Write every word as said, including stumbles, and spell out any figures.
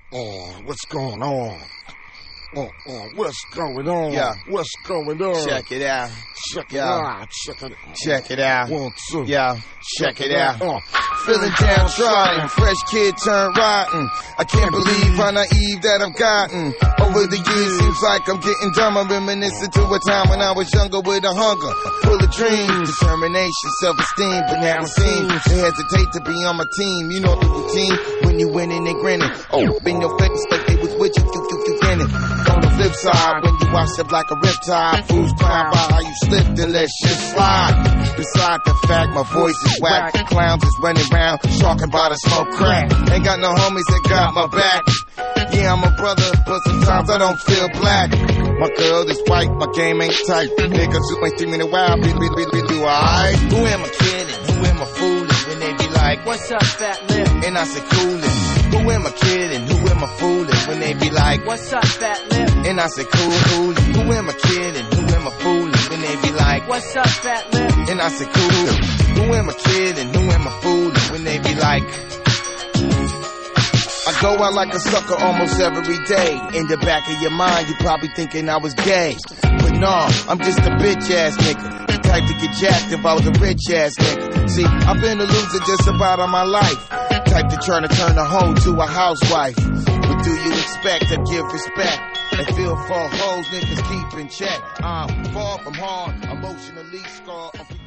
Oh, what's going on? Oh, oh, what's going on? Yeah. What's going on? Check it out. Check it Yeah. out. Check it out. Check it out. One, two. Yeah. Check it out. Oh. Feeling downtrodden, fresh kid turned rotten. I can't believe how naive that I've gotten. Over the years, seems like I'm getting dumber. Reminiscing to a time when I was younger with a hunger, full of dreams, determination, self-esteem. But now it seems they hesitate to be on my team. You know the routine when you winning and grinning. Oh, in your face like they was with you, you, you, you winning. On the flip side, when you watch it like a riptide, fools clown by how you slip, then let shit slide. Beside the fact my voice is whack, clowns is running around, talking about a smoke crack. Ain't got no homies that got my back. Yeah, I'm a brother, but sometimes I don't feel black. My girl is white, my game ain't tight. Niggas who ain't streaming a while, be, be, be, be, be, alright. Who am I kidding? Who am I fooling? When they be like, what's up, fat lip? And I say, coolin'. Who am I kidding? Who am I fooling? When they be like, what's up, fat lip? And I say, cool, cool. Who am I kidding? Who am I fooling? When they be like, what's up, fat lip? And I say, cool. Who am I kidding? Who am I fooling? When they be like, I go out like a sucker almost every day. In the back of your mind, you probably thinking I was gay. But nah, I'm just a bitch ass nigga. The type to get jacked if I was a rich ass nigga. See, I've been a loser just about all my life. Type to try to turn a hoe to a housewife. What do you expect? I give respect and feel for hoes niggas keep in check. I'm far from hard, emotionally scarred.